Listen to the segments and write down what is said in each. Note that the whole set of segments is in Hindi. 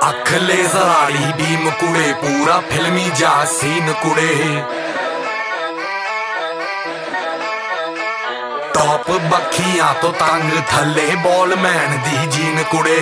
अख लेज़र आड़ी बीम कुड़े पूरा फिल्मी जा सीन कुड़े टॉप बखियां तो तंग थले बॉल मैन दी जीन कुड़े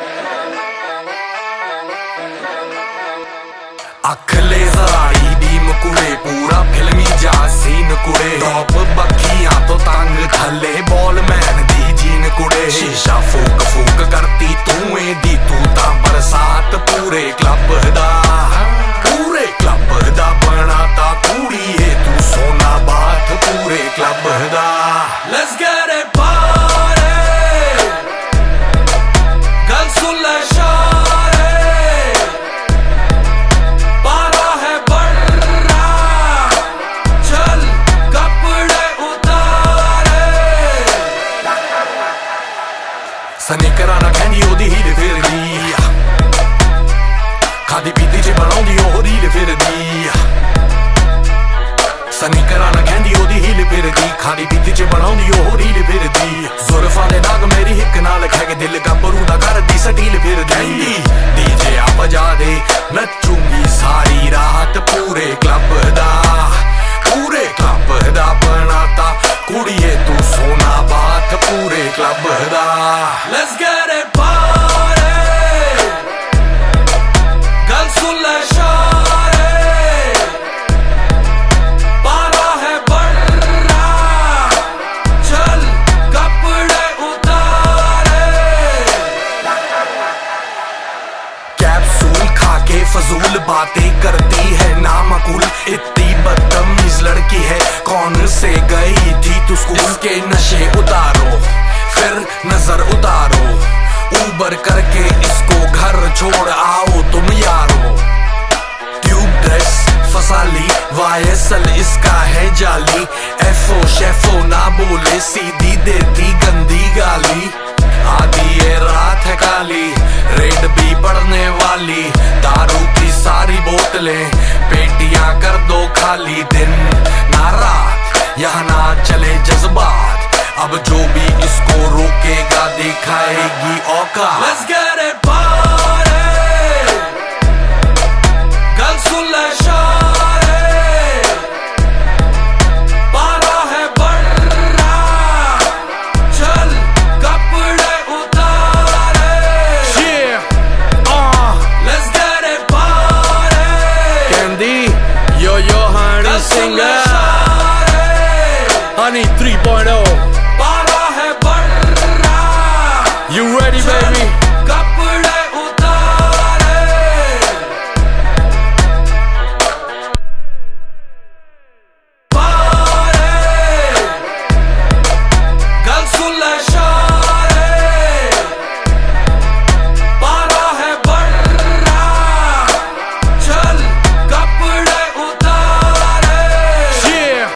अख लेज़र आड़ी बीम कुड़े पूरा फिल्मी जा सीन कुड़े टॉप बखियां तो तंग थले बॉल मैन दी जीन कुड़े शीशा फूक फूक करती तू दी तू ता बरसात पूरे क्लब दा बनाता कुड़िए तू सोना बात पूरे क्लब दा Let's get it party गल सुन ले शारे पारा है बड़ा चल कपड़े उतारे सनीकरा ना कहनी ओदी हील फिरदी खादी पीती च बनाउंदी ओह रील फिरदी सनीकरा ना कहंदी ओदी हील फिरदी खादी पीती च बनाउंदी ओह रील फिरदी जुल्फां दे नाग मेरी हिक नाल खे के दिल गब्बरू दा करदी सटील फिरदी डीजे आ बजा दे नचूंगी सारी रात पूरे क्लब दा बनाता कुड़िए तू सोना बात पूरे क्लब दा Let's get it party गल सुन ले शारे पारा है बड़ा चल कपड़े उतारे कैप्सूल खा के फजूल बातें करती है नामकुल इतनी बदतमीज लड़की है कौन से गई थी तू स्कूल इसके नशे उतारो फिर नजर उतारो ऊबर करके इसको घर छोड़ आओ तुम यारो ट्यूब ड्रेस फसाली वायसल इसका है जाली एफो शेफो ना बोले सीधी देती गंदी गाली आधी ये रात है काली रेड भी पड़ने वाली दारू की सारी बोतलें पेटियां कर दो खाली दिन ना रात यहाँ ना चले जज्बात अब जो भी इसको रोकेगा दिखाएगी औकात Let's get it party गल सुन ले शारे पारा है बड़ा चल कपड़े उतारे Let's get it party Candy, yo honey singer Honey 3.0 पारा है बड़ा You ready baby?